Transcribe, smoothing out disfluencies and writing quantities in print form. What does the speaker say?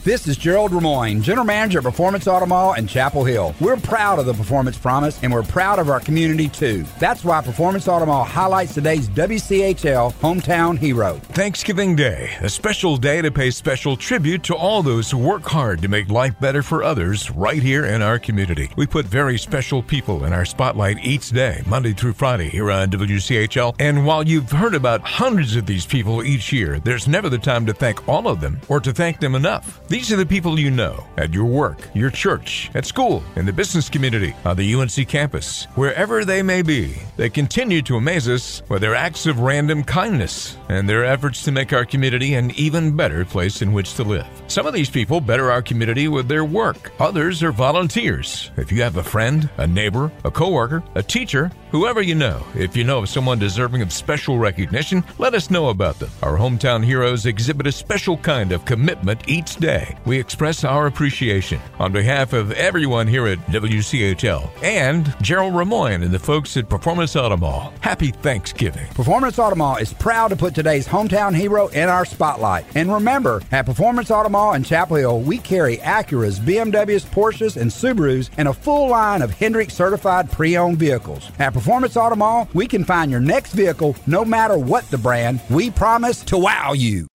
This is Gerald Ramoyne, General Manager at Performance Auto Mall in Chapel Hill. We're proud of the Performance Promise, and we're proud of our community, too. That's why Performance Auto Mall highlights today's WCHL Hometown Hero. Thanksgiving Day, a special day to pay special tribute to all those who work hard to make life better for others right here in our community. We put very special people in our spotlight each day, Monday through Friday here on WCHL. And while you've heard about hundreds of these people each year, there's never the time to thank all of them or to thank them enough. These are the people you know at your work, your church, at school, in the business community, on the UNC campus, wherever they may be. They continue to amaze us with their acts of random kindness and their efforts to make our community an even better place in which to live. Some of these people better our community with their work. Others are volunteers. If you have a friend, a neighbor, a coworker, a teacher, whoever you know, if you know of someone deserving of special recognition, let us know about them. Our hometown heroes exhibit a special kind of commitment each day. We express our appreciation on behalf of everyone here at WCHL and Gerald Ramoyne and the folks at Performance Auto Mall. Happy Thanksgiving. Performance Auto Mall is proud to put today's hometown hero in our spotlight. And remember, at Performance Auto Mall in Chapel Hill, we carry Acuras, BMWs, Porsches, and Subarus, and a full line of Hendrick certified pre-owned vehicles. At Performance Auto Mall, we can find your next vehicle no matter what the brand. We promise to wow you.